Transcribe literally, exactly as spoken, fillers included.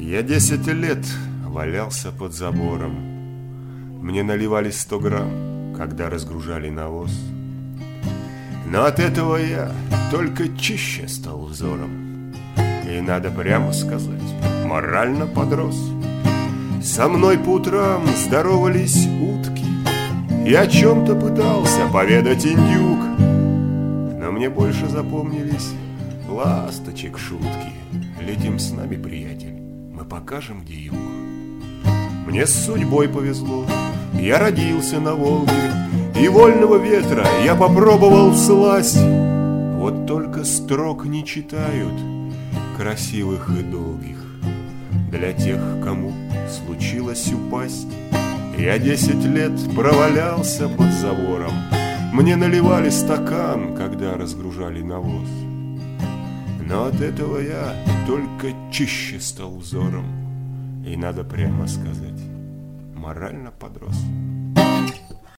Я десять лет валялся под забором. Мне наливали сто грамм, когда разгружали навоз. Но от этого я только чище стал взором. И надо прямо сказать, морально подрос. Со мной по утрам здоровались утки, и о чем-то пытался поведать индюк. Но мне больше запомнились ласточек шутки. Летим с нами, приятель, мы покажем, где юг. Мне с судьбой повезло, я родился на Волге, и вольного ветра я попробовал всласть. Вот только строк не читают, красивых и долгих, для тех, кому случилось упасть. Я десять лет провалялся под забором. Мне наливали стакан, когда разгружали навоз. Но от этого я только чище стал взором. И надо прямо сказать, морально подрос.